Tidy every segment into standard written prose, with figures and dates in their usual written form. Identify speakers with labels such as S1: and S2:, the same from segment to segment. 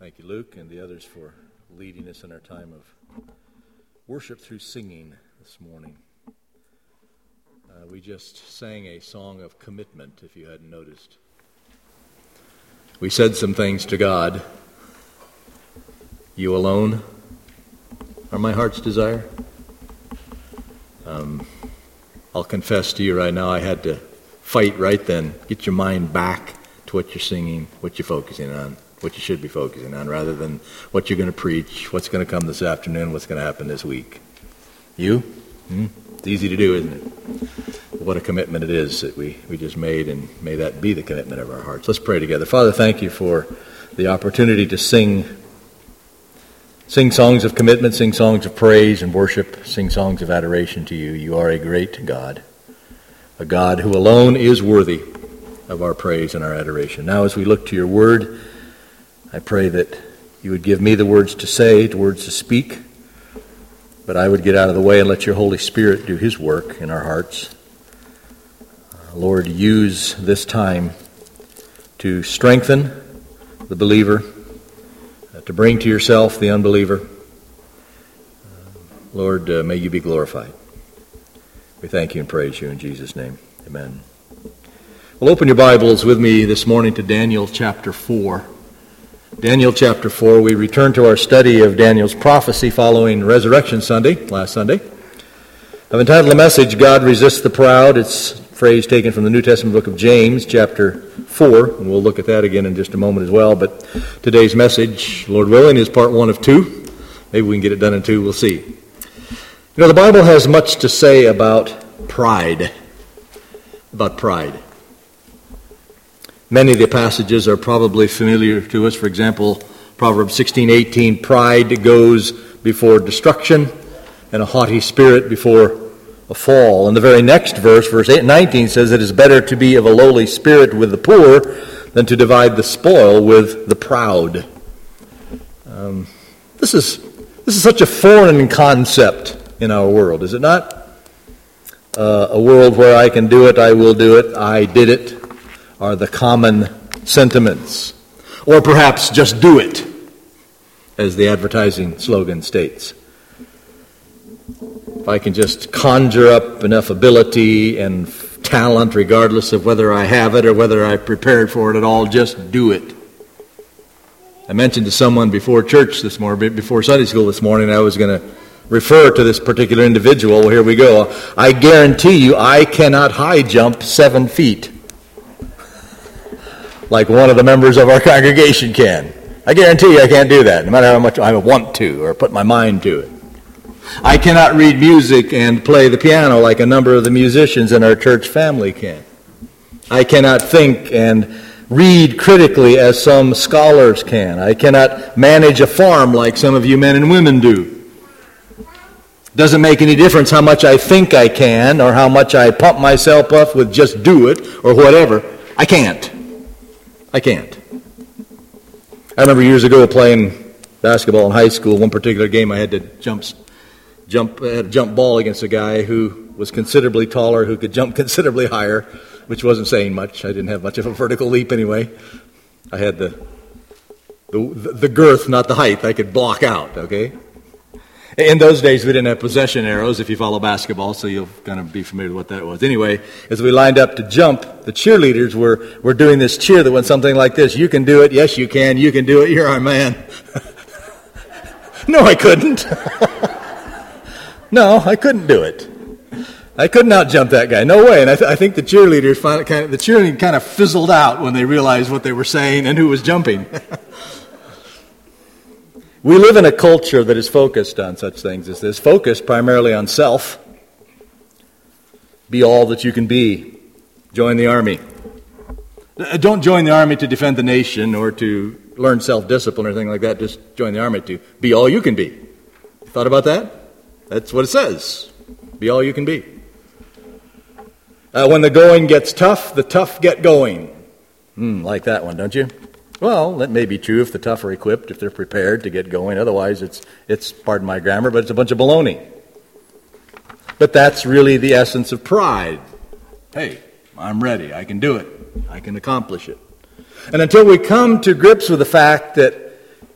S1: Thank you, Luke, and the others for leading us in our time of worship through singing this morning. We just sang a song of commitment, if you hadn't noticed. We said some things to God. You alone are my heart's desire. I'll confess to you right now, I had to fight right then. Get your mind back to what you're singing, what you're focusing on, what you should be focusing on, rather than what you're going to preach, what's going to come this afternoon, what's going to happen this week. You? It's easy to do, isn't it? What a commitment it is that we just made, and may that be the commitment of our hearts. Let's pray together. Father, thank you for the opportunity to sing songs of commitment, sing songs of praise and worship, sing songs of adoration to you. You are a great God, a God who alone is worthy of our praise and our adoration. Now, as we look to your word, I pray that you would give me the words to say, the words to speak, but I would get out of the way and let your Holy Spirit do his work in our hearts. Lord, use this time to strengthen the believer, to bring to yourself the unbeliever. Lord, may you be glorified. We thank you and praise you in Jesus' name. Amen. Well, open your Bibles with me this morning to Daniel chapter 4. Daniel chapter 4, we return to our study of Daniel's prophecy following Resurrection Sunday, last Sunday. I've entitled the message, God Resists the Proud. It's a phrase taken from the New Testament book of James, chapter 4, and we'll look at that again in just a moment as well. But today's message, Lord willing, is part 1 of 2. Maybe we can get it done in 2, we'll see. You know, the Bible has much to say about pride. Many of the passages are probably familiar to us. For example, Proverbs 16:18, pride goes before destruction, and a haughty spirit before a fall. And the very next verse, verse 19, says it is better to be of a lowly spirit with the poor than to divide the spoil with the proud. This is such a foreign concept in our world, is it not? A world where I can do it, I will do it, I did it, are the common sentiments. Or perhaps just do it, as the advertising slogan states. If I can just conjure up enough ability and talent, regardless of whether I have it or whether I prepared for it at all, just do it. I mentioned to someone before church this morning, before Sunday school this morning, I was going to refer to this particular individual. Well, here we go. I guarantee you I cannot high jump 7 feet like one of the members of our congregation can. I guarantee you I can't do that, no matter how much I want to or put my mind to it. I cannot read music and play the piano like a number of the musicians in our church family can. I cannot think and read critically as some scholars can. I cannot manage a farm like some of you men and women do. Doesn't make any difference how much I think I can or how much I pump myself up with just do it or whatever. I can't. I remember years ago playing basketball in high school. One particular game I had to jump ball against a guy who was considerably taller, who could jump considerably higher, which wasn't saying much. I didn't have much of a vertical leap anyway. I had the girth, not the height. I could block out, okay? In those days, we didn't have possession arrows, if you follow basketball, so you'll kind of be familiar with what that was. Anyway, as we lined up to jump, the cheerleaders were doing this cheer that went something like this. You can do it. Yes, you can. You can do it. You're our man. No, I couldn't. No, I couldn't do it. I couldn't out-jump that guy. No way. And I think the cheerleaders the cheerleading kind of fizzled out when they realized what they were saying and who was jumping. We live in a culture that is focused on such things as this, focused primarily on self. Be all that you can be. Join the army. Don't join the army to defend the nation or to learn self-discipline or anything like that. Just join the army to be all you can be. Thought about that? That's what it says. Be all you can be. When the going gets tough, the tough get going. Like that one, don't you? Well, that may be true if the tough are equipped, if they're prepared to get going. Otherwise, it's pardon my grammar, but it's a bunch of baloney. But that's really the essence of pride. Hey, I'm ready. I can do it. I can accomplish it. And until we come to grips with the fact that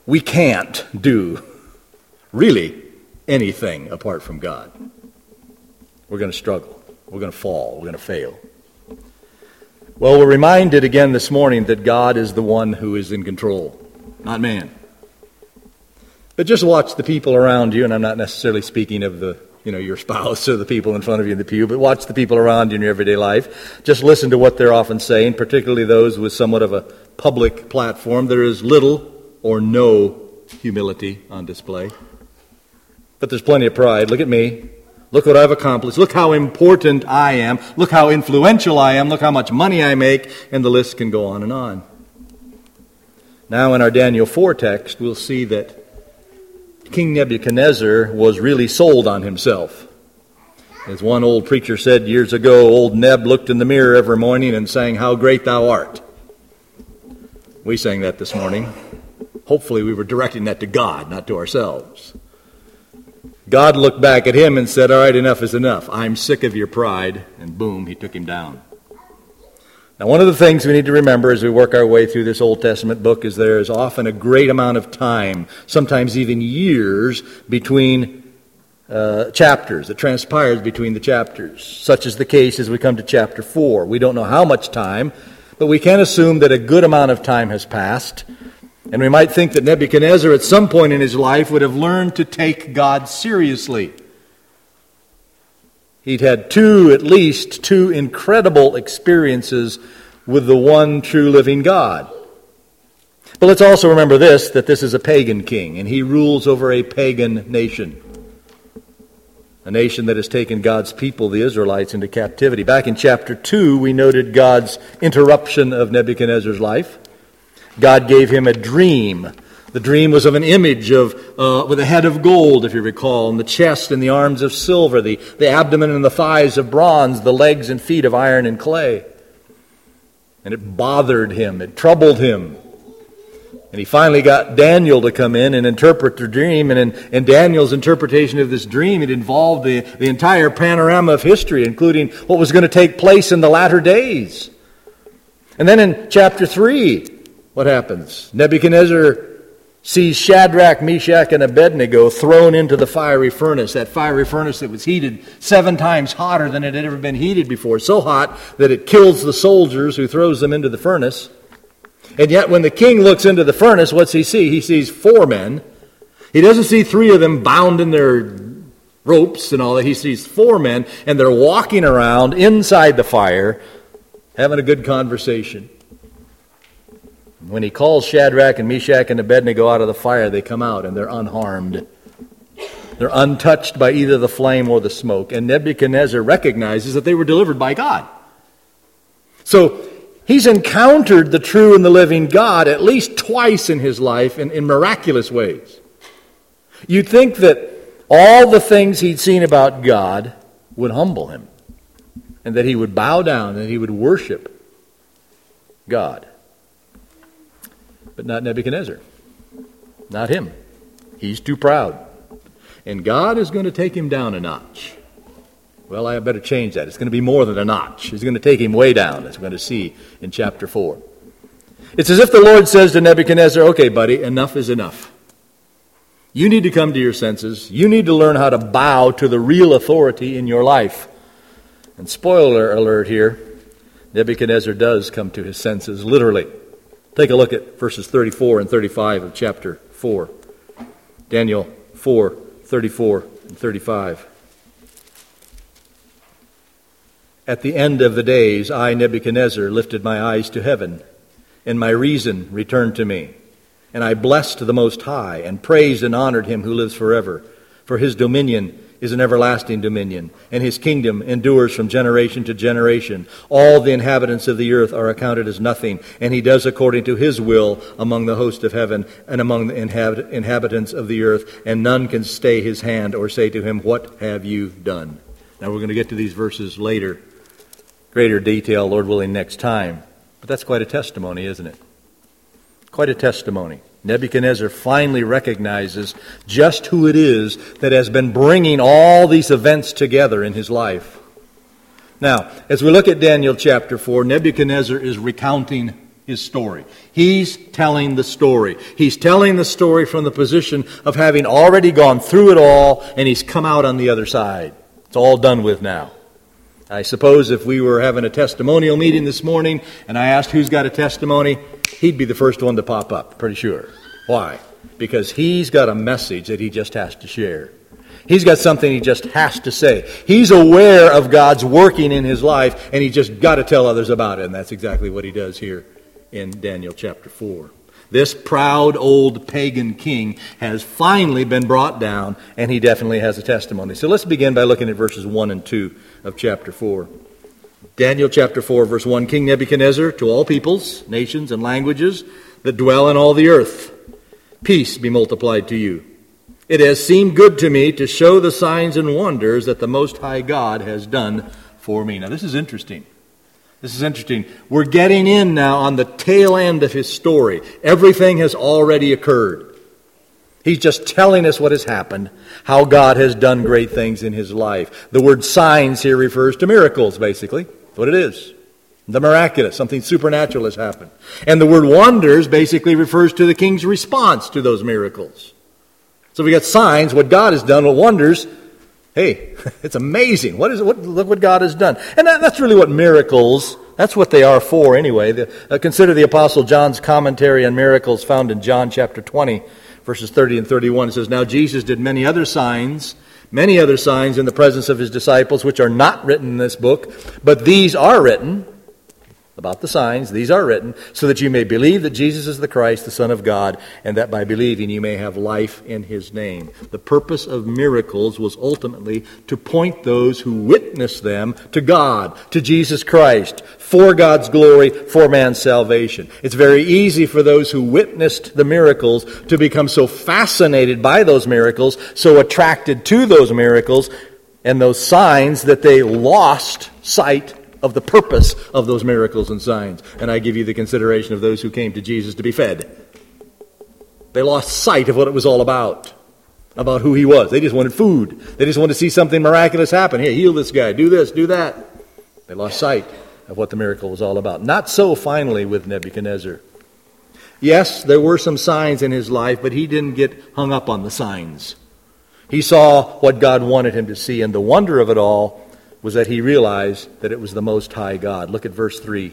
S1: we can't do really anything apart from God. We're going to struggle. We're going to fall. We're going to fail. Well, we're reminded again this morning that God is the one who is in control, not man. But just watch the people around you, and I'm not necessarily speaking of your spouse or the people in front of you in the pew, but watch the people around you in your everyday life. Just listen to what they're often saying, particularly those with somewhat of a public platform. There is little or no humility on display. But there's plenty of pride. Look at me. Look what I've accomplished. Look how important I am. Look how influential I am. Look how much money I make. And the list can go on and on. Now in our Daniel 4 text, we'll see that King Nebuchadnezzar was really sold on himself. As one old preacher said years ago, old Neb looked in the mirror every morning and sang, "How great thou art." We sang that this morning. Hopefully we were directing that to God, not to ourselves. God looked back at him and said, "All right, enough is enough. I'm sick of your pride." And boom, he took him down. Now, one of the things we need to remember as we work our way through this Old Testament book is there is often a great amount of time, sometimes even years, between chapters. It transpires between the chapters. Such is the case as we come to chapter 4. We don't know how much time, but we can assume that a good amount of time has passed. And we might think that Nebuchadnezzar at some point in his life would have learned to take God seriously. He'd had at least two incredible experiences with the one true living God. But let's also remember this, that this is a pagan king, and he rules over a pagan nation. A nation that has taken God's people, the Israelites, into captivity. Back in chapter 2, we noted God's interruption of Nebuchadnezzar's life. God gave him a dream. The dream was of an image with a head of gold, if you recall, and the chest and the arms of silver, the abdomen and the thighs of bronze, the legs and feet of iron and clay. And it bothered him. It troubled him. And he finally got Daniel to come in and interpret the dream. And in Daniel's interpretation of this dream, it involved the entire panorama of history, including what was going to take place in the latter days. And then in chapter 3, what happens? Nebuchadnezzar sees Shadrach, Meshach, and Abednego thrown into the fiery furnace, that fiery furnace that was heated 7 times hotter than it had ever been heated before, so hot that it kills the soldiers who throws them into the furnace. And yet when the king looks into the furnace, what's he see? He sees 4 men. He doesn't see 3 of them bound in their ropes and all that. He sees 4 men, and they're walking around inside the fire, having a good conversation. When he calls Shadrach and Meshach and Abednego out of the fire, they come out and they're unharmed. They're untouched by either the flame or the smoke. And Nebuchadnezzar recognizes that they were delivered by God. So he's encountered the true and the living God at least twice in his life in miraculous ways. You'd think that all the things he'd seen about God would humble him, and that he would bow down and he would worship God. But not Nebuchadnezzar. Not him. He's too proud. And God is going to take him down a notch. Well, I better change that. It's going to be more than a notch. He's going to take him way down, as we're going to see in chapter 4. It's as if the Lord says to Nebuchadnezzar, "Okay, buddy, enough is enough. You need to come to your senses. You need to learn how to bow to the real authority in your life." And spoiler alert here, Nebuchadnezzar does come to his senses, literally. Take a look at verses 34 and 35 of chapter 4. Daniel 4, 34 and 35. "At the end of the days, I, Nebuchadnezzar, lifted my eyes to heaven, and my reason returned to me. And I blessed the Most High, and praised and honored him who lives forever. For his dominion is an everlasting dominion, and his kingdom endures from generation to generation. All the inhabitants of the earth are accounted as nothing, and he does according to his will among the host of heaven and among the inhabitants of the earth, and none can stay his hand or say to him, 'What have you done?'" Now we're going to get to these verses later, greater detail, Lord willing, next time. But that's quite a testimony, isn't it? Quite a testimony. Nebuchadnezzar finally recognizes just who it is that has been bringing all these events together in his life. Now, as we look at Daniel chapter 4, Nebuchadnezzar is recounting his story. He's telling the story. He's telling the story from the position of having already gone through it all, and he's come out on the other side. It's all done with now. I suppose if we were having a testimonial meeting this morning, and I asked who's got a testimony, he'd be the first one to pop up, pretty sure. Why? Because he's got a message that he just has to share. He's got something he just has to say. He's aware of God's working in his life, and he just got to tell others about it. And that's exactly what he does here in Daniel chapter 4. This proud old pagan king has finally been brought down, and he definitely has a testimony. So let's begin by looking at verses 1 and 2 of chapter 4. Daniel chapter 4, verse 1, King Nebuchadnezzar, to all peoples, nations, and languages that dwell in all the earth, peace be multiplied to you. It has seemed good to me to show the signs and wonders that the Most High God has done for me. Now, this is interesting. This is interesting. We're getting in now on the tail end of his story. Everything has already occurred. He's just telling us what has happened, how God has done great things in his life. The word signs here refers to miracles, basically. That's what it is. The miraculous, something supernatural has happened. And the word wonders basically refers to the king's response to those miracles. So we got signs, what God has done, wonders. Hey, it's amazing. Look what God has done. And that's really what miracles, that's what they are for anyway. Consider the Apostle John's commentary on miracles found in John chapter 20, verses 30 and 31. It says, Now Jesus did many other signs in the presence of his disciples, which are not written in this book, but these are written, about the signs, these are written, so that you may believe that Jesus is the Christ, the Son of God, and that by believing you may have life in his name. The purpose of miracles was ultimately to point those who witness them to God, to Jesus Christ, for God's glory, for man's salvation. It's very easy for those who witnessed the miracles to become so fascinated by those miracles, so attracted to those miracles and those signs that they lost sight of the purpose of those miracles and signs. And I give you the consideration of those who came to Jesus to be fed. They lost sight of what it was all about who he was. They just wanted food. They just wanted to see something miraculous happen. Hey, heal this guy, do this, do that. They lost sight of what the miracle was all about. Not so, finally, with Nebuchadnezzar. Yes, there were some signs in his life, but he didn't get hung up on the signs. He saw what God wanted him to see, and the wonder of it all was that he realized that it was the Most High God. Look at verse 3.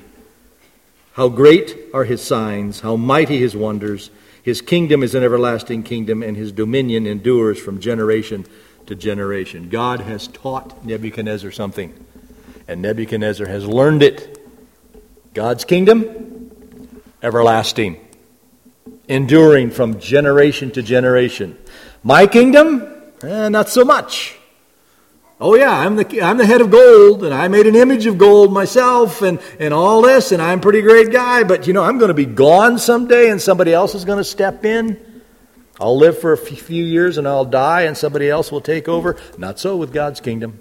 S1: How great are his signs, how mighty his wonders. His kingdom is an everlasting kingdom, and his dominion endures from generation to generation. God has taught Nebuchadnezzar something, and Nebuchadnezzar has learned it. God's kingdom, everlasting, enduring from generation to generation. My kingdom, not so much. Oh yeah, I'm the head of gold, and I made an image of gold myself, and all this, and I'm a pretty great guy, but I'm going to be gone someday, and somebody else is going to step in. I'll live for a few years, and I'll die, and somebody else will take over. Not so with God's kingdom.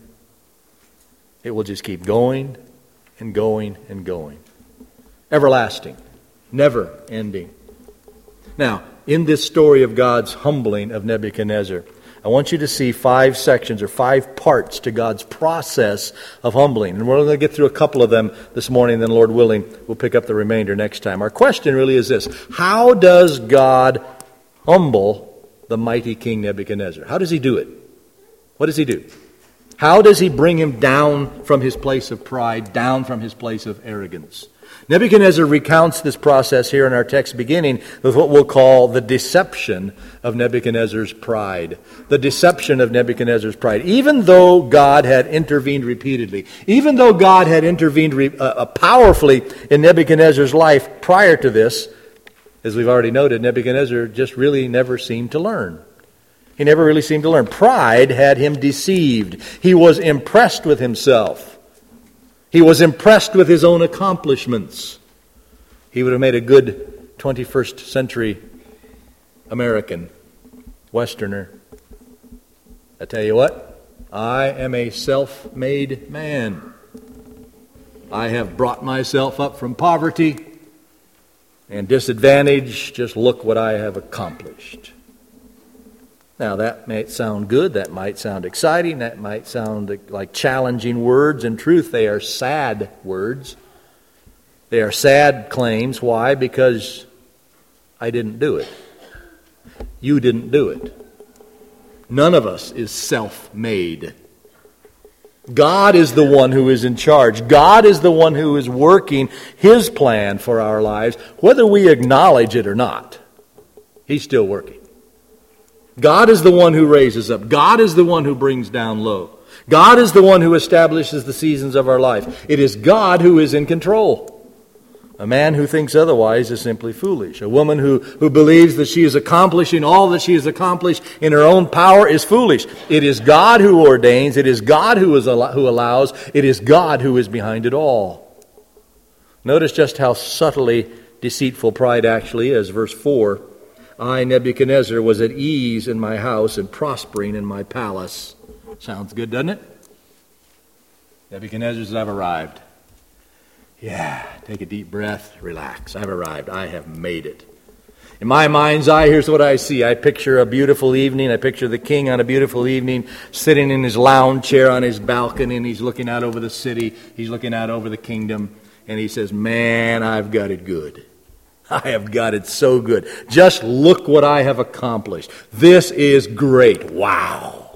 S1: It will just keep going, and going, and going. Everlasting, never ending. Now, in this story of God's humbling of Nebuchadnezzar, I want you to see 5 sections or 5 parts to God's process of humbling. And we're going to get through a couple of them this morning, then Lord willing, we'll pick up the remainder next time. Our question really is this: how does God humble the mighty King Nebuchadnezzar? How does he do it? What does he do? How does he bring him down from his place of pride, down from his place of arrogance? Nebuchadnezzar recounts this process here in our text, beginning with what we'll call the deception of Nebuchadnezzar's pride. The deception of Nebuchadnezzar's pride. Even though God had intervened repeatedly, even though God had intervened powerfully in Nebuchadnezzar's life prior to this, as we've already noted, Nebuchadnezzar just really never seemed to learn. He never really seemed to learn. Pride had him deceived. He was impressed with himself. He was impressed with his own accomplishments. He would have made a good 21st century American, Westerner. I tell you what, I am a self-made man. I have brought myself up from poverty and disadvantage. Just look what I have accomplished. Now, that might sound good, that might sound exciting, that might sound like challenging words. In truth, they are sad words. They are sad claims. Why? Because I didn't do it. You didn't do it. None of us is self-made. God is the one who is in charge. God is the one who is working His plan for our lives, whether we acknowledge it or not. He's still working. God is the one who raises up. God is the one who brings down low. God is the one who establishes the seasons of our life. It is God who is in control. A man who thinks otherwise is simply foolish. A woman who believes that she is accomplishing all that she has accomplished in her own power is foolish. It is God who ordains. It is God who allows. It is God who is behind it all. Notice just how subtly deceitful pride actually is. Verse 4, I, Nebuchadnezzar, was at ease in my house and prospering in my palace. Sounds good, doesn't it? Nebuchadnezzar says, I've arrived. Yeah, take a deep breath, relax. I've arrived. I have made it. In my mind's eye, here's what I see. I picture a beautiful evening. I picture the king on a beautiful evening, sitting in his lounge chair on his balcony, and he's looking out over the city. He's looking out over the kingdom, and he says, man, I've got it good. I have got it so good. Just look what I have accomplished. This is great. Wow.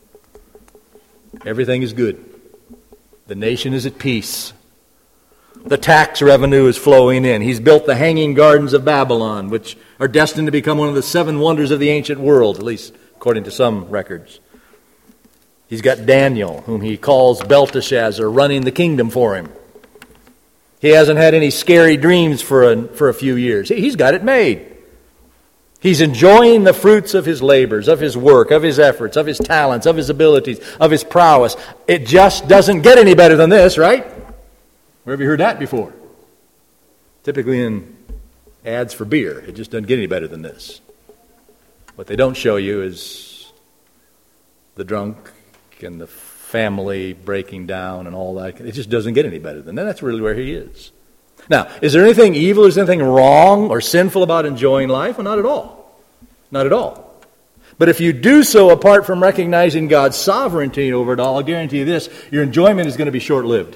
S1: Everything is good. The nation is at peace. The tax revenue is flowing in. He's built the Hanging Gardens of Babylon, which are destined to become one of the 7 wonders of the ancient world, at least according to some records. He's got Daniel, whom he calls Belteshazzar, running the kingdom for him. He hasn't had any scary dreams for a few years. He's got it made. He's enjoying the fruits of his labors, of his work, of his efforts, of his talents, of his abilities, of his prowess. It just doesn't get any better than this, right? Where have you heard that before? Typically in ads for beer. It just doesn't get any better than this. What they don't show you is the drunk and the family breaking down and all that. It just doesn't get any better than that. That's really where he is. Now, is there anything evil, is there anything wrong or sinful about enjoying life? Well, not at all. Not at all. But if you do so apart from recognizing God's sovereignty over it all, I'll guarantee you this, your enjoyment is going to be short-lived.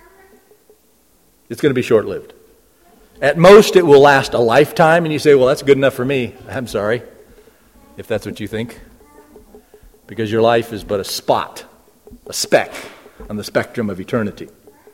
S1: It's going to be short-lived. At most, it will last a lifetime, and you say, well, that's good enough for me. I'm sorry, if that's what you think. Because your life is but a spot, a speck on the spectrum of eternity.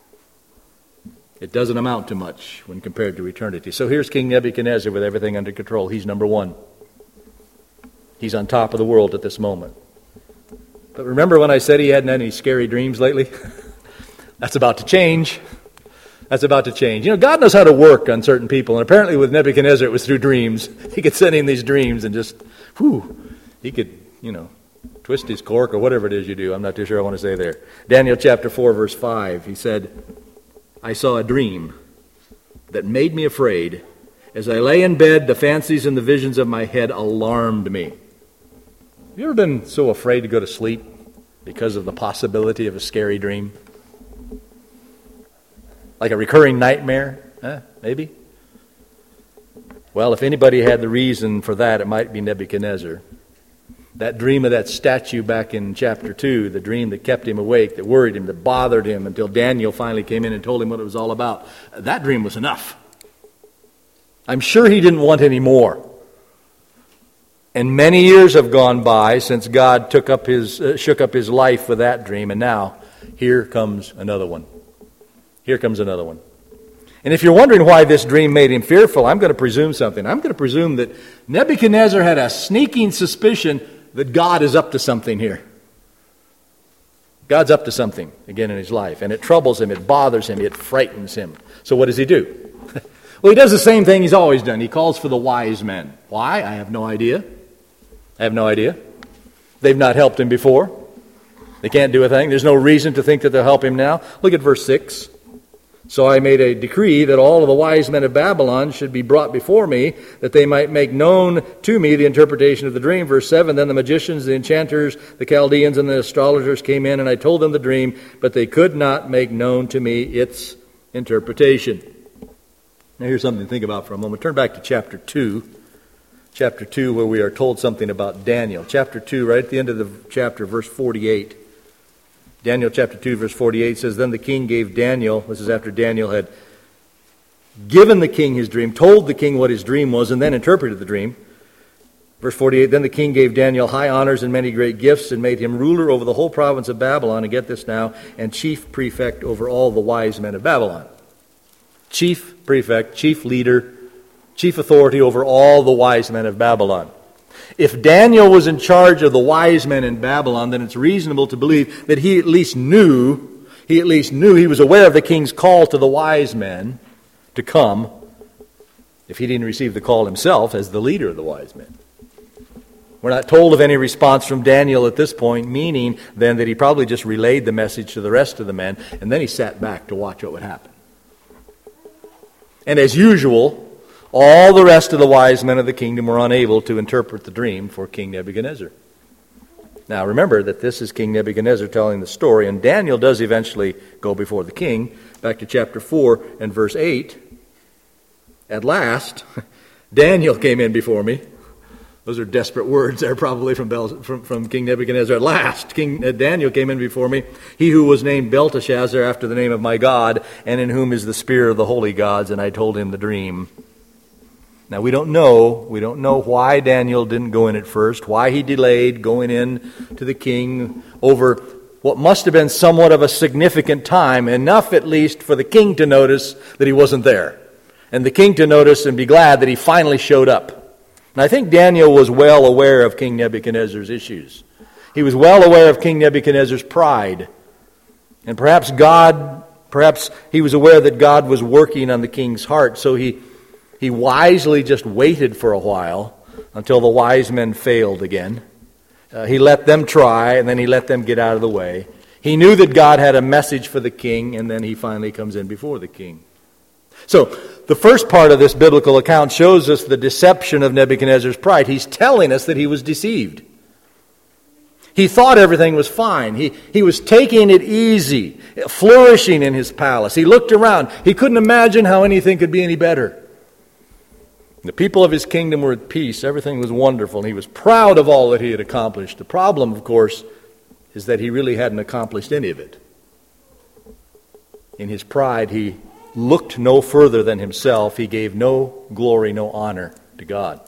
S1: It doesn't amount to much when compared to eternity. So here's King Nebuchadnezzar with everything under control. He's number one. He's on top of the world at this moment. But remember when I said he hadn't had any scary dreams lately? That's about to change. That's about to change. You know, God knows how to work on certain people, and apparently with Nebuchadnezzar it was through dreams. He could send him these dreams and just, he could, twist his cork or whatever it is you do. I'm not too sure I want to say there. Daniel chapter 4, verse 5, he said, I saw a dream that made me afraid. As I lay in bed, the fancies and the visions of my head alarmed me. Have you ever been so afraid to go to sleep because of the possibility of a scary dream? Like a recurring nightmare? Maybe? Well, if anybody had the reason for that, it might be Nebuchadnezzar. That dream of that statue back in chapter 2, the dream that kept him awake, that worried him, that bothered him until Daniel finally came in and told him what it was all about. That dream was enough. I'm sure he didn't want any more. And many years have gone by since God shook up his life with that dream, and now here comes another one. Here comes another one. And if you're wondering why this dream made him fearful, I'm going to presume something. I'm going to presume that Nebuchadnezzar had a sneaking suspicion that God is up to something here. God's up to something again in his life, and it troubles him, it bothers him, it frightens him. So what does he do? Well, he does the same thing he's always done. He calls for the wise men. Why? I have no idea. They've not helped him before. They can't do a thing. There's no reason to think that they'll help him now. Look at verse 6. So I made a decree that all of the wise men of Babylon should be brought before me, that they might make known to me the interpretation of the dream. Verse 7, then the magicians, the enchanters, the Chaldeans, and the astrologers came in, and I told them the dream, but they could not make known to me its interpretation. Now here's something to think about for a moment. Turn back to chapter 2. Chapter 2, where we are told something about Daniel. Chapter 2, right at the end of the chapter, verse 48. Daniel chapter 2, verse 48 says, then the king gave Daniel, this is after Daniel had given the king his dream, told the king what his dream was, and then interpreted the dream. Verse 48, then the king gave Daniel high honors and many great gifts, and made him ruler over the whole province of Babylon, and get this now, and chief prefect over all the wise men of Babylon. Chief prefect, chief leader, chief authority over all the wise men of Babylon. If Daniel was in charge of the wise men in Babylon, then it's reasonable to believe that he at least knew, he was aware of the king's call to the wise men to come, if he didn't receive the call himself as the leader of the wise men. We're not told of any response from Daniel at this point, meaning then that he probably just relayed the message to the rest of the men, and then he sat back to watch what would happen. And as usual, all the rest of the wise men of the kingdom were unable to interpret the dream for King Nebuchadnezzar. Now remember that this is King Nebuchadnezzar telling the story, and Daniel does eventually go before the king. Back to chapter 4 and verse 8. At last, Daniel came in before me. Those are desperate words there probably from King Nebuchadnezzar. At last, King Daniel came in before me, he who was named Belteshazzar after the name of my God, and in whom is the spirit of the holy gods, and I told him the dream. Now we don't know why Daniel didn't go in at first, why he delayed going in to the king over what must have been somewhat of a significant time, enough at least for the king to notice that he wasn't there, and the king to notice and be glad that he finally showed up. And I think Daniel was well aware of King Nebuchadnezzar's issues. He was well aware of King Nebuchadnezzar's pride. And perhaps he was aware that God was working on the king's heart, so he wisely just waited for a while until the wise men failed again. He let them try, and then he let them get out of the way. He knew that God had a message for the king, and then he finally comes in before the king. So, the first part of this biblical account shows us the deception of Nebuchadnezzar's pride. He's telling us that he was deceived. He thought everything was fine. He was taking it easy, flourishing in his palace. He looked around. He couldn't imagine how anything could be any better. The people of his kingdom were at peace. Everything was wonderful. He was proud of all that he had accomplished. The problem, of course, is that he really hadn't accomplished any of it. In his pride, he looked no further than himself. He gave no glory, no honor to God.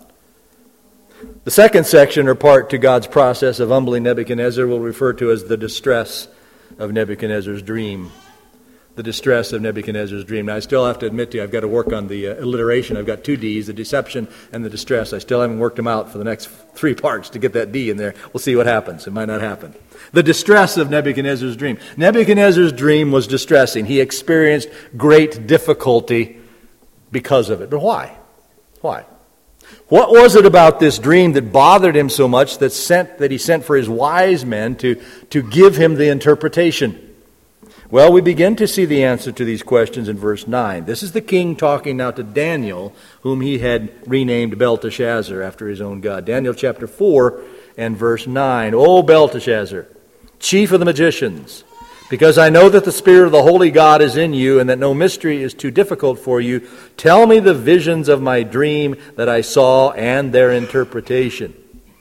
S1: The second section or part to God's process of humbling Nebuchadnezzar we'll refer to as the distress of Nebuchadnezzar's dream. The distress of Nebuchadnezzar's dream. Now, I still have to admit to you, I've got to work on the alliteration. I've got two D's, the deception and the distress. I still haven't worked them out for the next three parts to get that D in there. We'll see what happens. It might not happen. The distress of Nebuchadnezzar's dream. Nebuchadnezzar's dream was distressing. He experienced great difficulty because of it. But why? Why? What was it about this dream that bothered him so much that he sent for his wise men to give him the interpretation? Well, we begin to see the answer to these questions in verse 9. This is the king talking now to Daniel, whom he had renamed Belteshazzar after his own God. Daniel chapter 4 and verse 9. O Belteshazzar, chief of the magicians, because I know that the spirit of the holy God is in you, and that no mystery is too difficult for you, tell me the visions of my dream that I saw and their interpretation.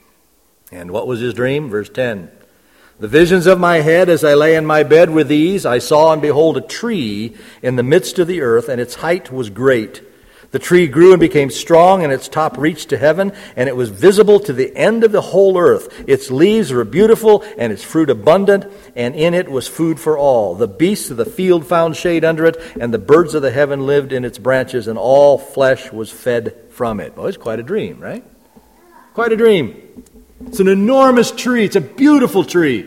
S1: And what was his dream? Verse 10. The visions of my head as I lay in my bed were these. I saw and behold a tree in the midst of the earth, and its height was great. The tree grew and became strong, and its top reached to heaven, and it was visible to the end of the whole earth. Its leaves were beautiful, and its fruit abundant, and in it was food for all. The beasts of the field found shade under it, and the birds of the heaven lived in its branches, and all flesh was fed from it. Well, it's quite a dream, right? Quite a dream. It's an enormous tree. It's a beautiful tree.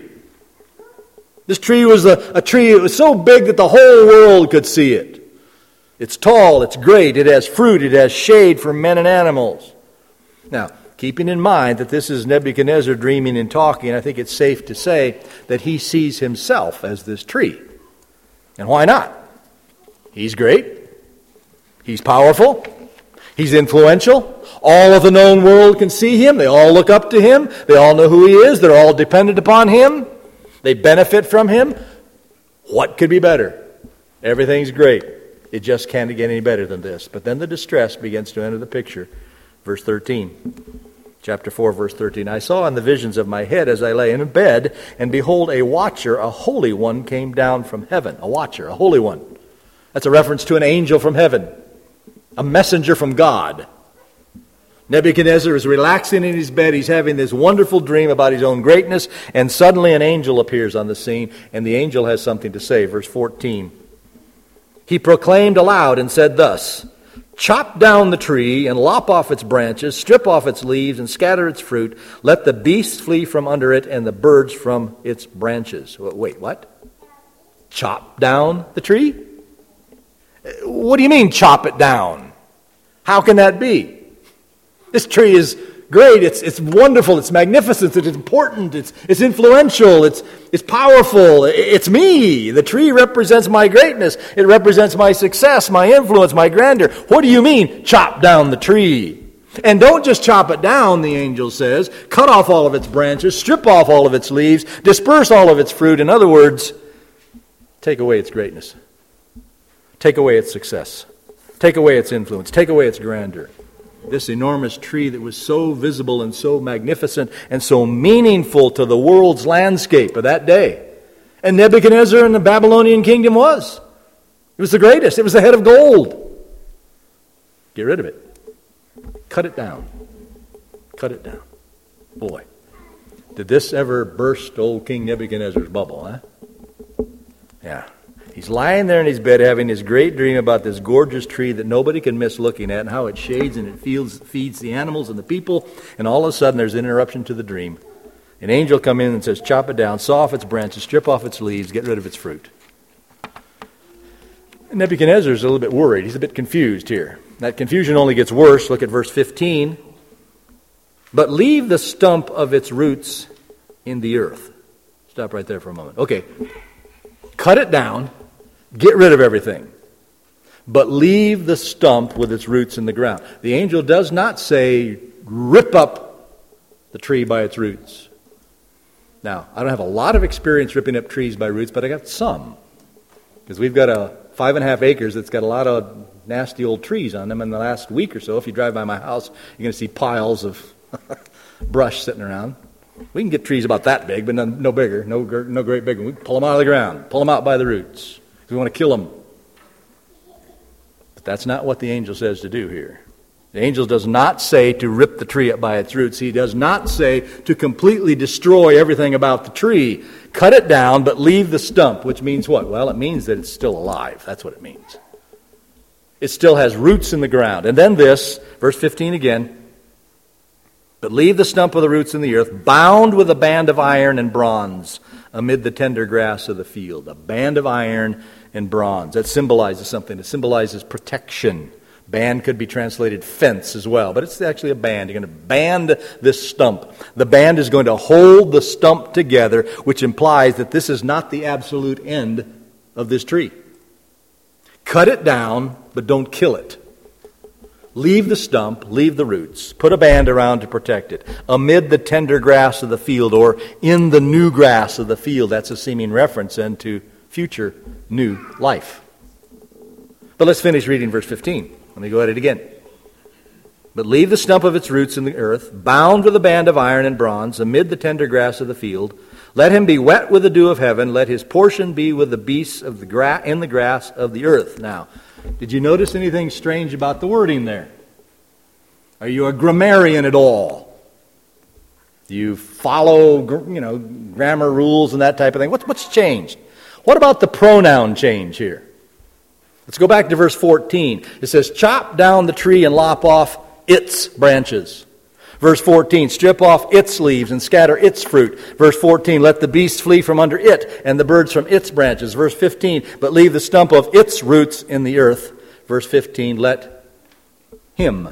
S1: This tree was a tree that was so big that the whole world could see it. It's tall, it's great, it has fruit, it has shade for men and animals. Now, keeping in mind that this is Nebuchadnezzar dreaming and talking, I think it's safe to say that he sees himself as this tree. And why not? He's great. He's powerful. He's influential. All of the known world can see him. They all look up to him. They all know who he is. They're all dependent upon him. They benefit from him. What could be better? Everything's great. It just can't get any better than this. But then the distress begins to enter the picture. Verse 13. Chapter 4, verse 13. I saw in the visions of my head as I lay in bed, and behold, a watcher, a holy one, came down from heaven. A watcher, a holy one. That's a reference to an angel from heaven. a messenger from God. Nebuchadnezzar is relaxing in his bed. He's having this wonderful dream about his own greatness, and suddenly an angel appears on the scene, and the angel has something to say. Verse 14. He proclaimed aloud and said thus, "Chop down the tree and lop off its branches, strip off its leaves and scatter its fruit. Let the beasts flee from under it and the birds from its branches." Wait, what? Chop down the tree? What do you mean, chop it down? How can that be? This tree is great, it's wonderful, it's magnificent, it's important, it's influential, it's powerful, it's me. The tree represents my greatness, it represents my success, my influence, my grandeur. What do you mean, chop down the tree? And don't just chop it down, the angel says. Cut off all of its branches, strip off all of its leaves, disperse all of its fruit. In other words, take away its greatness. Take away its success. Take away its influence. Take away its grandeur. This enormous tree that was so visible and so magnificent and so meaningful to the world's landscape of that day. And Nebuchadnezzar and the Babylonian kingdom was. It was the greatest. It was the head of gold. Get rid of it. Cut it down. Cut it down. Boy, did this ever burst old King Nebuchadnezzar's bubble, huh? Yeah. He's lying there in his bed having this great dream about this gorgeous tree that nobody can miss looking at and how it shades and it feeds the animals and the people. And all of a sudden there's an interruption to the dream. An angel comes in and says, chop it down, saw off its branches, strip off its leaves, get rid of its fruit. And Nebuchadnezzar's a little bit worried. He's a bit confused here. That confusion only gets worse. Look at verse 15. But leave the stump of its roots in the earth. Stop right there for a moment. Okay. Cut it down. Get rid of everything. But leave the stump with its roots in the ground. The angel does not say, rip up the tree by its roots. Now, I don't have a lot of experience ripping up trees by roots, but I got some. Because we've got a 5.5 acres that's got a lot of nasty old trees on them. In the last week or so, if you drive by my house, you're going to see piles of brush sitting around. We can get trees about that big, but no bigger, no great big one. We pull them out of the ground, pull them out by the roots. We want to kill them. But that's not what the angel says to do here. The angel does not say to rip the tree up by its roots. He does not say to completely destroy everything about the tree. Cut it down, but leave the stump, which means what? Well, it means that it's still alive. That's what it means. It still has roots in the ground. And then this, verse 15 again, but leave the stump of the roots in the earth, bound with a band of iron and bronze amid the tender grass of the field. A band of iron and bronze. That symbolizes something. It symbolizes protection. Band could be translated fence as well, but it's actually a band. You're going to band this stump. The band is going to hold the stump together, which implies that this is not the absolute end of this tree. Cut it down, but don't kill it. Leave the stump, leave the roots. Put a band around to protect it. Amid the tender grass of the field, or in the new grass of the field. That's a seeming reference then to future new life. But let's finish reading verse 15. Let me go at it again. But leave the stump of its roots in the earth, bound with a band of iron and bronze, amid the tender grass of the field. Let him be wet with the dew of heaven. Let his portion be with the beasts of the in the grass of the earth. Now, did you notice anything strange about the wording there? Are you a grammarian at all? Do you follow, grammar rules and that type of thing? What's changed? What about the pronoun change here? Let's go back to verse 14. It says, chop down the tree and lop off its branches. Verse 14, strip off its leaves and scatter its fruit. Verse 14, let the beasts flee from under it and the birds from its branches. Verse 15, but leave the stump of its roots in the earth. Verse 15, let him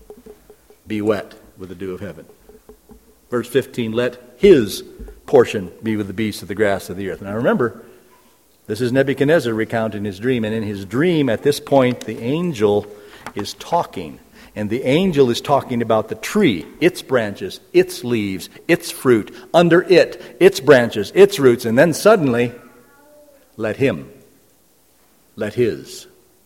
S1: be wet with the dew of heaven. Verse 15, let his portion be with the beasts of the grass of the earth. Now remember, this is Nebuchadnezzar recounting his dream, and in his dream at this point the angel is talking. And the angel is talking about the tree, its branches, its leaves, its fruit, under it, its branches, its roots, and then suddenly, let him, let his.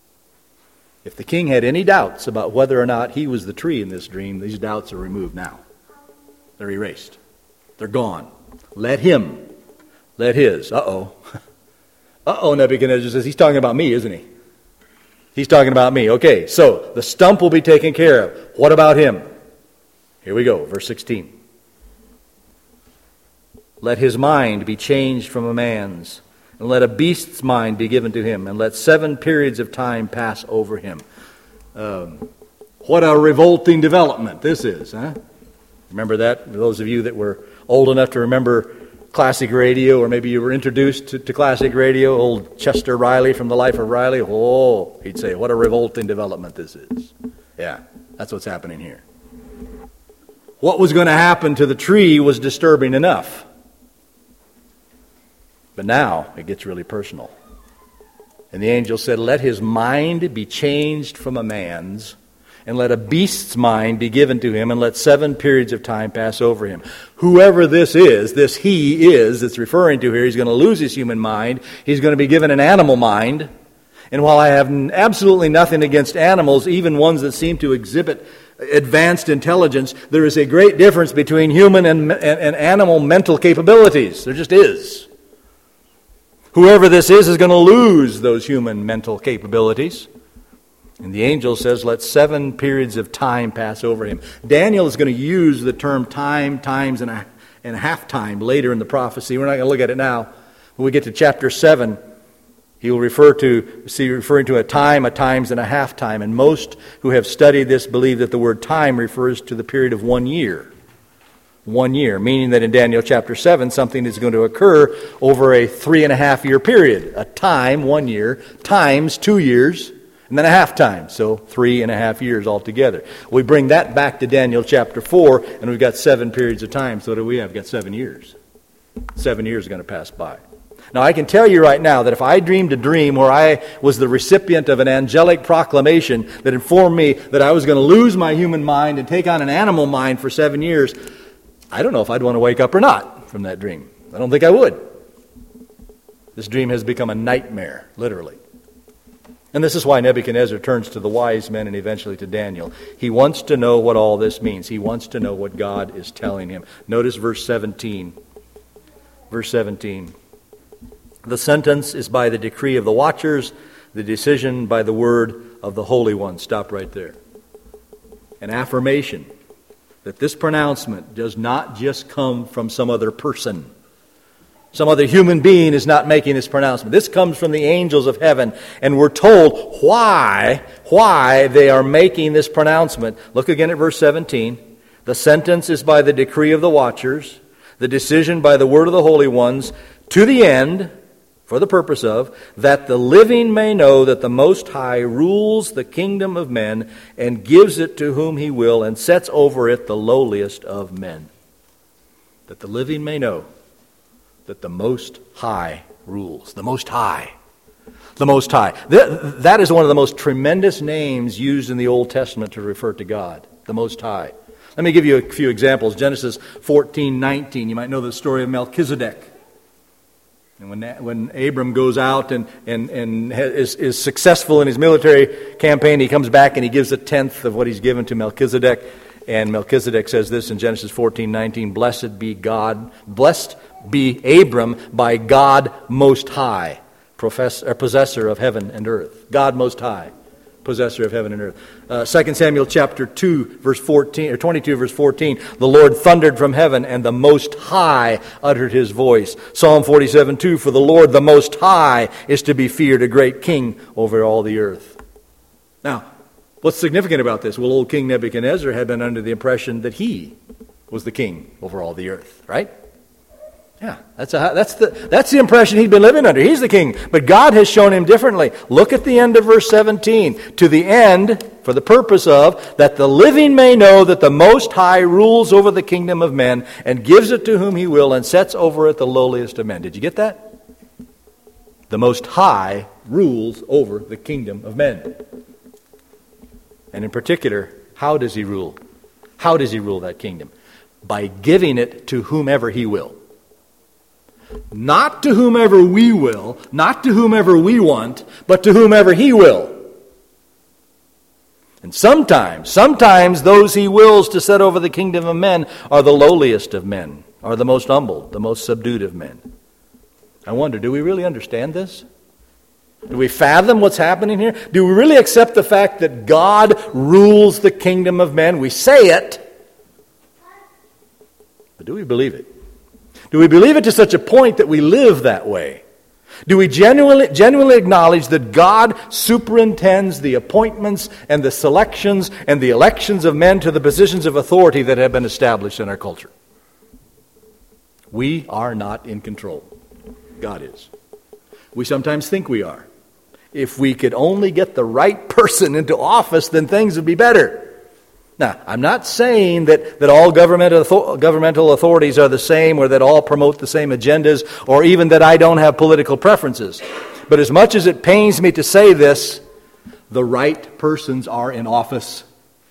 S1: If the king had any doubts about whether or not he was the tree in this dream, these doubts are removed now. They're erased. They're gone. Let him, let his. Uh-oh, Nebuchadnezzar says, he's talking about me, isn't he? He's talking about me. Okay, so the stump will be taken care of. What about him? Here we go, verse 16. Let his mind be changed from a man's, and let a beast's mind be given to him, and let 7 periods of time pass over him. What a revolting development this is, huh? Remember that? For those of you that were old enough to remember classic radio, or maybe you were introduced to classic radio, old Chester Riley from The Life of Riley, he'd say, what a revolting development this is. Yeah, that's what's happening here. What was going to happen to the tree was disturbing enough. But now it gets really personal. And the angel said, let his mind be changed from a man's, and let a beast's mind be given to him, and let 7 periods of time pass over him. Whoever this is, this he is that's referring to here, he's going to lose his human mind. He's going to be given an animal mind. And while I have absolutely nothing against animals, even ones that seem to exhibit advanced intelligence, there is a great difference between human and animal mental capabilities. There just is. Whoever this is going to lose those human mental capabilities. And the angel says, let 7 periods of time pass over him. Daniel is going to use the term time, times, and a half time later in the prophecy. We're not going to look at it now. When we get to chapter 7, he will referring to a time, a times, and a half time. And most who have studied this believe that the word time refers to the period of 1 year. 1 year, meaning that in Daniel chapter 7, something is going to occur over a 3.5 year period. A time, 1 year, times 2 years, and then a half time, so 3.5 years altogether. We bring that back to Daniel chapter 4, and we've got 7 periods of time. So what do we have? We've got 7 years. 7 years are going to pass by. Now, I can tell you right now that if I dreamed a dream where I was the recipient of an angelic proclamation that informed me that I was going to lose my human mind and take on an animal mind for 7 years, I don't know if I'd want to wake up or not from that dream. I don't think I would. This dream has become a nightmare, literally. And this is why Nebuchadnezzar turns to the wise men and eventually to Daniel. He wants to know what all this means. He wants to know what God is telling him. Notice verse 17. Verse 17. The sentence is by the decree of the watchers, the decision by the word of the Holy One. Stop right there. An affirmation that this pronouncement does not just come from some other person. Some other human being is not making this pronouncement. This comes from the angels of heaven, and we're told why they are making this pronouncement. Look again at verse 17. The sentence is by the decree of the watchers, the decision by the word of the holy ones, to the end, for the purpose of, that the living may know that the Most High rules the kingdom of men and gives it to whom he will and sets over it the lowliest of men. That the living may know that the Most High rules. The Most High. The Most High. That is one of the most tremendous names used in the Old Testament to refer to God. The Most High. Let me give you a few examples. Genesis 14:19. You might know the story of Melchizedek. And when Abram goes out and is successful in his military campaign, he comes back and he gives 1/10 of what he's given to Melchizedek. And Melchizedek says this in Genesis 14:19, blessed be Abram by God Most High, possessor of heaven and earth. God Most High, possessor of heaven and earth. 2 Samuel chapter 2, verse 14, or 22, verse 14, the Lord thundered from heaven, and the Most High uttered his voice. Psalm 47:2, for the Lord, the Most High, is to be feared, a great king over all the earth. Now, what's significant about this? Well, old King Nebuchadnezzar had been under the impression that he was the king over all the earth, right? Yeah, that's the impression he'd been living under. He's the king. But God has shown him differently. Look at the end of verse 17. To the end, for the purpose of, that the living may know that the Most High rules over the kingdom of men and gives it to whom he will and sets over it the lowliest of men. Did you get that? The Most High rules over the kingdom of men. And in particular, how does he rule? How does he rule that kingdom? By giving it to whomever he will. Not to whomever we will, not to whomever we want, but to whomever he will. And sometimes those he wills to set over the kingdom of men are the lowliest of men, are the most humble, the most subdued of men. I wonder, do we really understand this? Do we fathom what's happening here? Do we really accept the fact that God rules the kingdom of men? We say it, but do we believe it? Do we believe it to such a point that we live that way? Do we genuinely acknowledge that God superintends the appointments and the selections and the elections of men to the positions of authority that have been established in our culture? We are not in control. God is. We sometimes think we are. If we could only get the right person into office, then things would be better. Now, I'm not saying that all governmental authorities are the same or that all promote the same agendas or even that I don't have political preferences. But as much as it pains me to say this, the right persons are in office.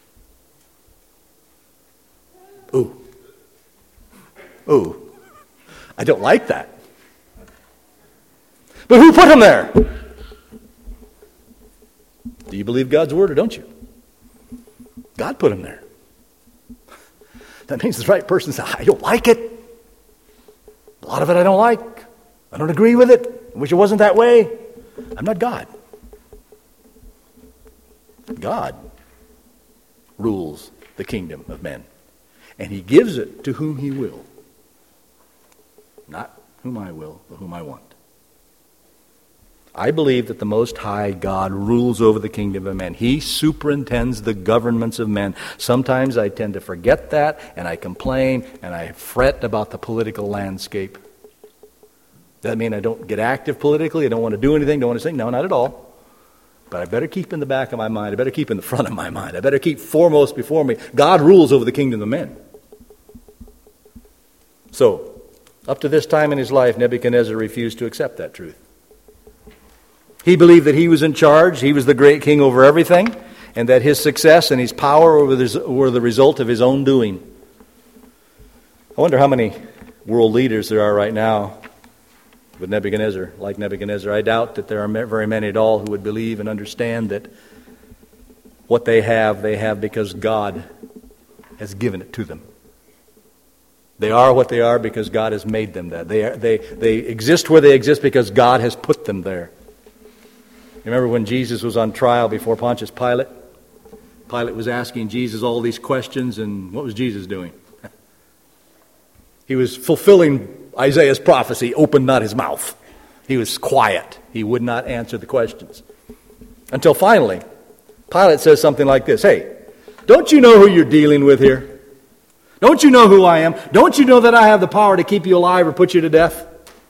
S1: Ooh. I don't like that. But who put them there? Do you believe God's word or don't you? God put them there. That means the right person says, I don't like it. A lot of it I don't like. I don't agree with it. I wish it wasn't that way. I'm not God. God rules the kingdom of men. And he gives it to whom he will. Not whom I will, but whom I want. I believe that the Most High God rules over the kingdom of men. He superintends the governments of men. Sometimes I tend to forget that, and I complain, and I fret about the political landscape. Does that mean I don't get active politically? I don't want to do anything, don't want to sing? No, not at all. But I better keep in the back of my mind. I better keep in the front of my mind. I better keep foremost before me. God rules over the kingdom of men. So, up to this time in his life, Nebuchadnezzar refused to accept that truth. He believed that he was in charge, he was the great king over everything, and that his success and his power were the result of his own doing. I wonder how many world leaders there are right now with Nebuchadnezzar, like Nebuchadnezzar. I doubt that there are very many at all who would believe and understand that what they have because God has given it to them. They are what they are because God has made them that. They exist where they exist because God has put them there. You remember when Jesus was on trial before Pontius Pilate? Pilate was asking Jesus all these questions, and what was Jesus doing? He was fulfilling Isaiah's prophecy, opened not his mouth. He was quiet. He would not answer the questions. Until finally, Pilate says something like this, hey, don't you know who you're dealing with here? Don't you know who I am? Don't you know that I have the power to keep you alive or put you to death?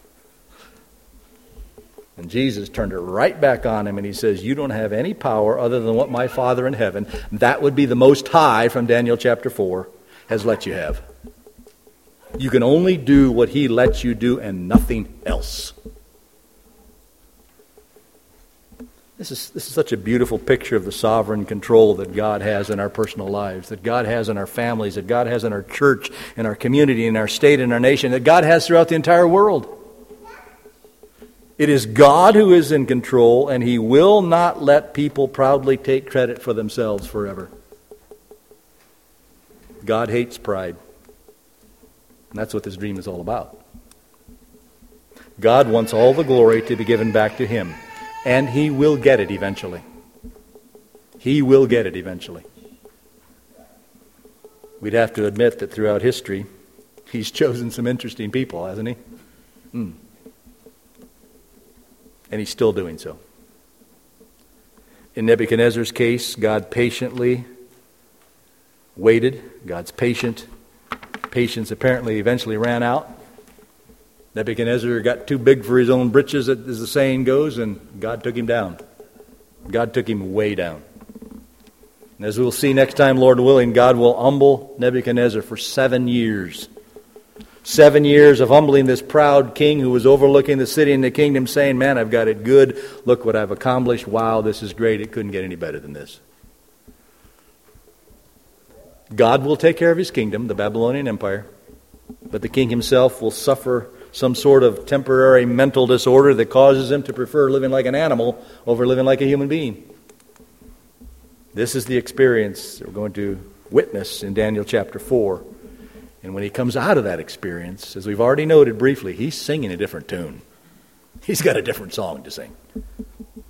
S1: And Jesus turned it right back on him and he says, you don't have any power other than what my Father in heaven, that would be the Most High from Daniel chapter 4, has let you have. You can only do what he lets you do and nothing else. This is such a beautiful picture of the sovereign control that God has in our personal lives, that God has in our families, that God has in our church, in our community, in our state, in our nation, that God has throughout the entire world. It is God who is in control, and he will not let people proudly take credit for themselves forever. God hates pride. And that's what this dream is all about. God wants all the glory to be given back to him, and he will get it eventually. He will get it eventually. We'd have to admit that throughout history, he's chosen some interesting people, hasn't he? And he's still doing so. In Nebuchadnezzar's case, God patiently waited. God's patience apparently eventually ran out. Nebuchadnezzar got too big for his own britches, as the saying goes, and God took him down. God took him way down. And as we'll see next time, Lord willing, God will humble Nebuchadnezzar for 7 years. 7 years of humbling this proud king who was overlooking the city and the kingdom, saying, man, I've got it good. Look what I've accomplished. Wow, this is great. It couldn't get any better than this. God will take care of his kingdom, the Babylonian Empire, but the king himself will suffer some sort of temporary mental disorder that causes him to prefer living like an animal over living like a human being. This is the experience that we're going to witness in Daniel chapter 4. And when he comes out of that experience, as we've already noted briefly, he's singing a different tune. He's got a different song to sing.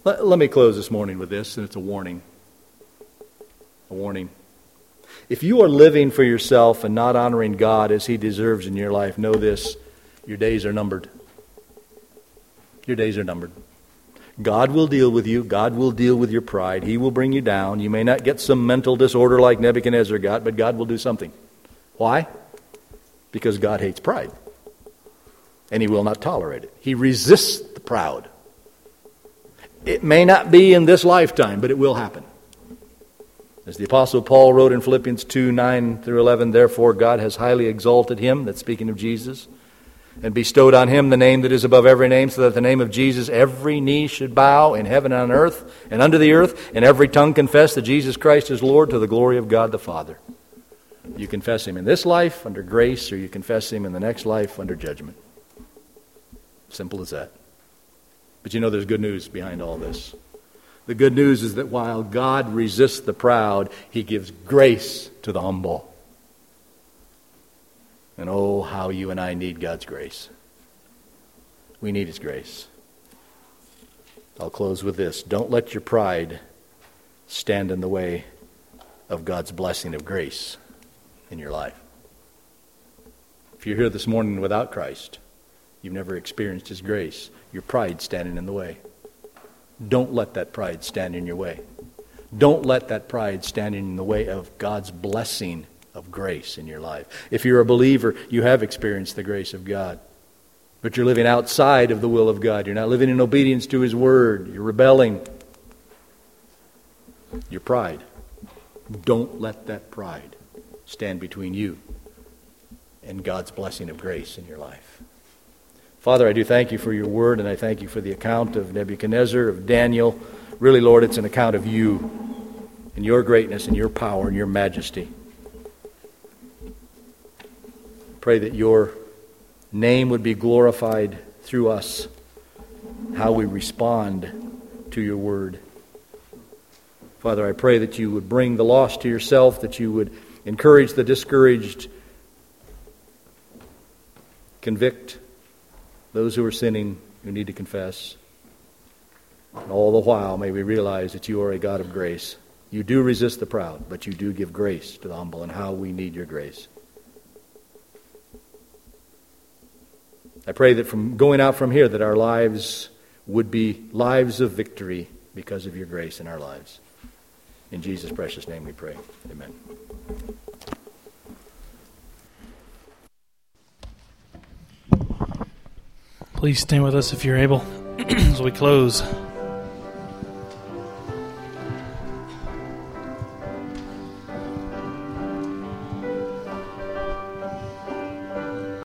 S1: Let me close this morning with this, and it's a warning. A warning. If you are living for yourself and not honoring God as He deserves in your life, know this, your days are numbered. Your days are numbered. God will deal with you. God will deal with your pride. He will bring you down. You may not get some mental disorder like Nebuchadnezzar got, but God will do something. Why? Because God hates pride. And He will not tolerate it. He resists the proud. It may not be in this lifetime, but it will happen. As the Apostle Paul wrote in Philippians 2, 9 through 11, therefore God has highly exalted Him, that's speaking of Jesus, and bestowed on Him the name that is above every name, so that at the name of Jesus every knee should bow in heaven and on earth and under the earth, and every tongue confess that Jesus Christ is Lord to the glory of God the Father. You confess Him in this life under grace, or you confess Him in the next life under judgment. Simple as that. But you know there's good news behind all this. The good news is that while God resists the proud, He gives grace to the humble. And oh, how you and I need God's grace. We need His grace. I'll close with this. Don't let your pride stand in the way of God's blessing of grace in your life. If you're here this morning without Christ, you've never experienced His grace, your pride's standing in the way. Don't let that pride stand in your way. Don't let that pride stand in the way of God's blessing of grace in your life. If you're a believer, you have experienced the grace of God. But you're living outside of the will of God. You're not living in obedience to His Word. You're rebelling. Your pride. Don't let that pride stand between you and God's blessing of grace in your life. Father, I do thank You for Your Word, and I thank You for the account of Nebuchadnezzar, of Daniel. Really, Lord, it's an account of You and Your greatness and Your power and Your majesty. Pray that Your name would be glorified through us, how we respond to Your Word. Father, I pray that You would bring the lost to Yourself, that You would encourage the discouraged, convict those who are sinning, who need to confess. And all the while, may we realize that You are a God of grace. You do resist the proud, but You do give grace to the humble, and how we need Your grace. I pray that from going out from here, that our lives would be lives of victory because of Your grace in our lives. In Jesus' precious name we pray. Amen.
S2: Please stand with us if you're able as we close.